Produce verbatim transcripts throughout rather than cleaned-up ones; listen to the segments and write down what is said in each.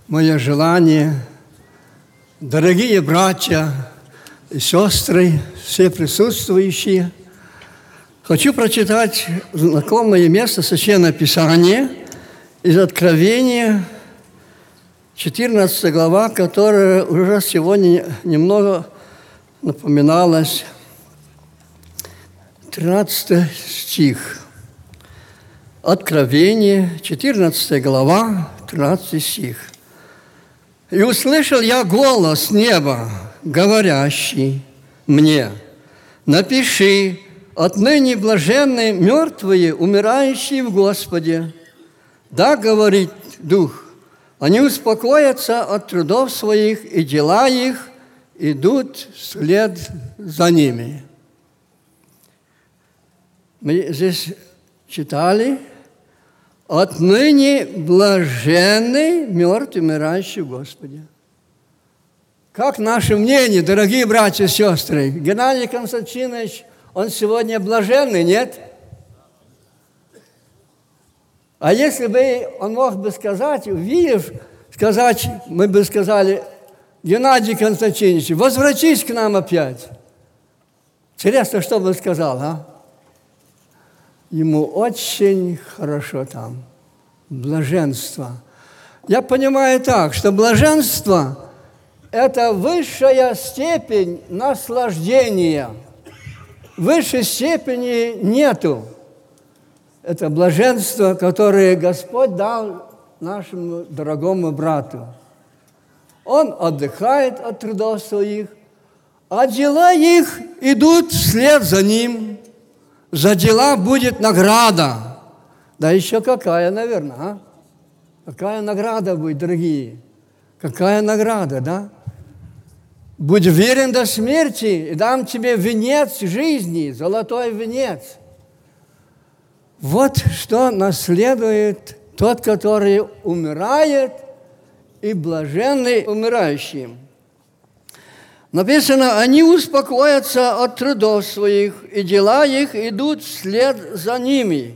мое желание, дорогие братья и сестры, все присутствующие, хочу прочитать знакомое место Священного Писания из Откровения, четырнадцатая глава, которая уже сегодня немного напоминалась, тринадцатый стих. Откровение, четырнадцатая глава, тринадцатый стих. «И услышал я голос неба, говорящий мне: напиши, отныне блаженны мертвые, умирающие в Господе. Да, говорит Дух, они успокоятся от трудов своих, и дела их идут вслед за ними». Мы здесь читали: «Отныне блаженны мертвые, умирающие в Господе». Как наше мнение, дорогие братья и сестры? Геннадий Константинович, он сегодня блаженный, нет? А если бы он мог бы сказать, увидев, сказать, мы бы сказали: Геннадий Константинович, возвратись к нам опять. Интересно, что бы он сказал, а? Ему очень хорошо там. Блаженство. Я понимаю так, что блаженство – это высшая степень наслаждения. Высшей степени нету. Это блаженство, которое Господь дал нашему дорогому брату. Он отдыхает от трудов своих, а дела их идут вслед за ним. За дела будет награда. Да еще какая, наверное, а? Какая награда будет, дорогие? Какая награда, да? Будь верен до смерти, и дам тебе венец жизни, золотой венец. Вот что наследует тот, который умирает, и блаженный умирающим. Написано: они успокоятся от трудов своих, и дела их идут вслед за ними.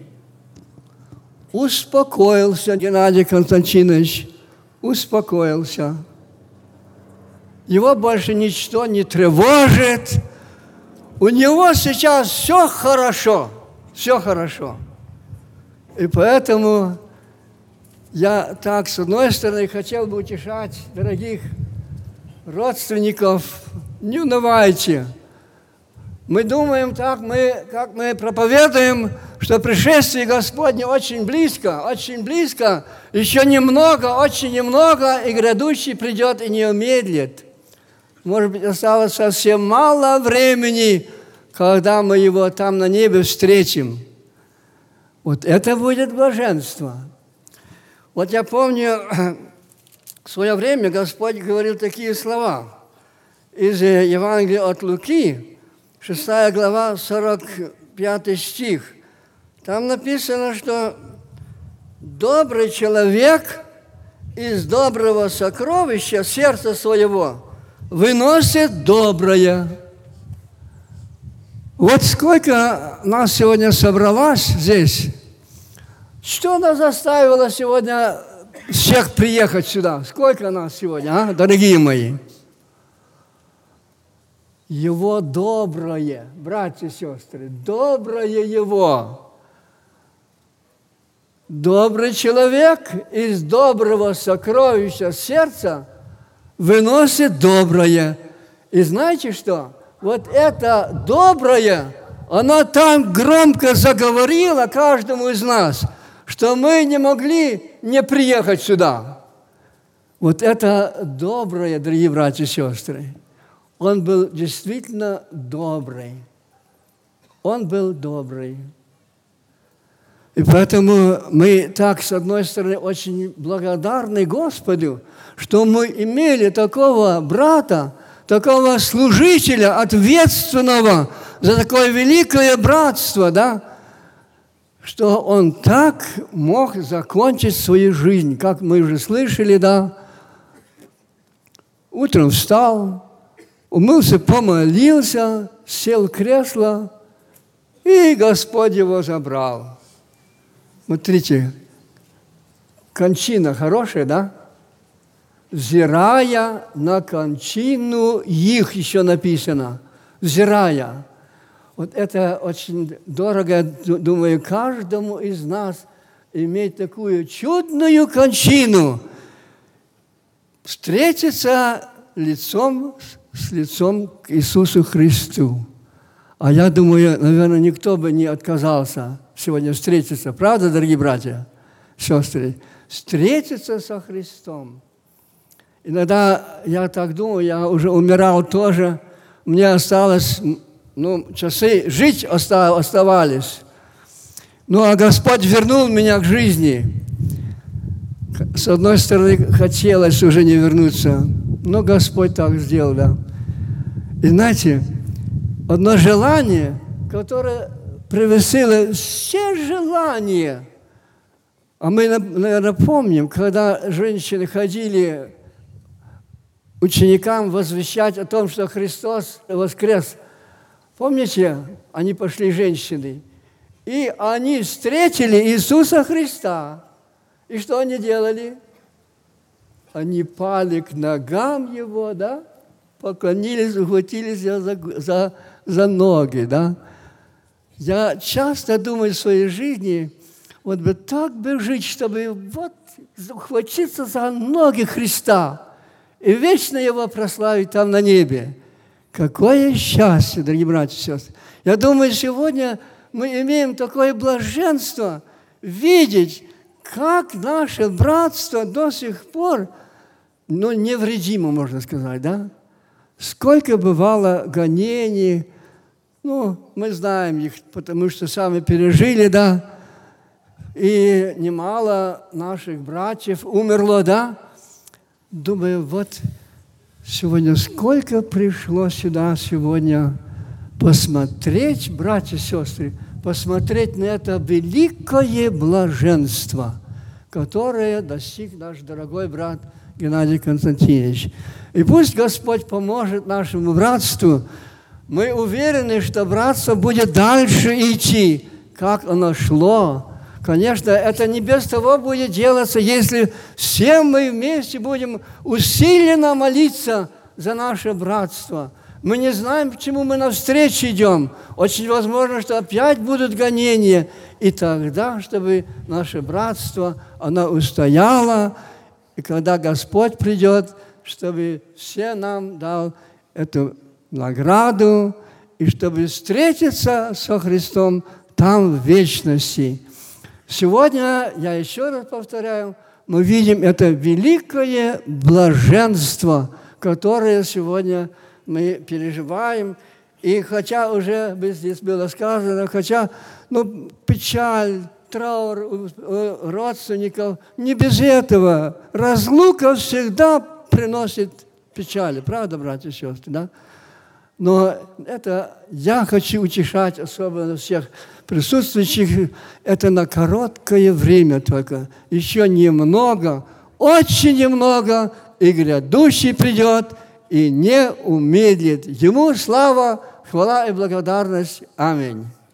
Успокоился Геннадий Константинович, успокоился. Его больше ничто не тревожит. У него сейчас все хорошо, все хорошо. И поэтому я так, с одной стороны, хотел бы утешать дорогих родственников: не унывайте. Мы думаем так, мы, как мы проповедуем, что пришествие Господне очень близко, очень близко, еще немного, очень немного, и грядущий придет и не умедлит. Может быть, осталось совсем мало времени, когда мы его там на небе встретим. Вот это будет блаженство. Вот я помню, в свое время Господь говорил такие слова из Евангелия от Луки, шестая глава, сорок пятый стих. Там написано, что добрый человек из доброго сокровища сердца своего выносит доброе. Вот сколько нас сегодня собралось здесь. Что нас заставило сегодня всех приехать сюда? Сколько нас сегодня, а, дорогие мои? Его доброе, братья и сестры, доброе Его. Добрый человек из доброго сокровища сердца выносит доброе. И знаете что? Вот это доброе, оно там громко заговорило каждому из нас, что мы не могли не приехать сюда. Вот это доброе, дорогие братья и сестры. Он был действительно добрый. Он был добрый. И поэтому мы так, с одной стороны, очень благодарны Господу, что мы имели такого брата, такого служителя, ответственного за такое великое братство, да, что он так мог закончить свою жизнь, как мы уже слышали, да. Утром встал, умылся, помолился, сел в кресло, и Господь его забрал. Смотрите, кончина хорошая, да? взирая на кончину их, еще написано, взирая. Вот это очень дорого, думаю, каждому из нас иметь такую чудную кончину, встретиться лицом с лицом к Иисусу Христу. А я думаю, наверное, никто бы не отказался сегодня встретиться. Правда, дорогие братья, сестры? Встретиться со Христом. Иногда я так думаю, я уже умирал тоже, мне осталось, ну, часы жить оставались. Ну, а Господь вернул меня к жизни. С одной стороны, хотелось уже не вернуться, но Господь так сделал, да. И знаете, одно желание, которое превысило все желания. А мы, наверное, помним, когда женщины ходили ученикам возвещать о том, что Христос воскрес. Помните, они пошли, женщины, и они встретили Иисуса Христа. И что они делали? Они пали к ногам Его, да? Поклонились, ухватились за, за, за ноги, да? Я часто думаю в своей жизни, вот бы так бы жить, чтобы вот ухватиться за ноги Христа и вечно Его прославить там на небе. Какое счастье, дорогие братья и сестры! Я думаю, сегодня мы имеем такое блаженство видеть, как наше братство до сих пор, ну, невредимо, можно сказать, да? Сколько бывало гонений, ну, мы знаем их, потому что сами пережили, да? И немало наших братьев умерло, да? Думаю, вот сегодня сколько пришло сюда сегодня посмотреть, братья и сестры, посмотреть на это великое блаженство, которое достиг наш дорогой брат Геннадий Константинович. И пусть Господь поможет нашему братству. Мы уверены, что братство будет дальше идти, как оно шло. Конечно, это не без того будет делаться, если все мы вместе будем усиленно молиться за наше братство. Мы не знаем, к чему мы навстречу идем. Очень возможно, что опять будут гонения. И тогда, чтобы наше братство, оно устояло, и когда Господь придет, чтобы все нам дал эту награду, и чтобы встретиться со Христом там в вечности. Сегодня, я еще раз повторяю, мы видим это великое блаженство, которое сегодня мы переживаем. И хотя уже здесь было сказано, хотя ну, печаль, траур у родственников, не без этого. Разлука всегда приносит печаль. Правда, братья и сестры, да? Но это я хочу утешать особенно всех присутствующих. Это на короткое время только. Еще немного, очень немного, и грядущий придет, и не умедлит. Ему слава, хвала и благодарность. Аминь.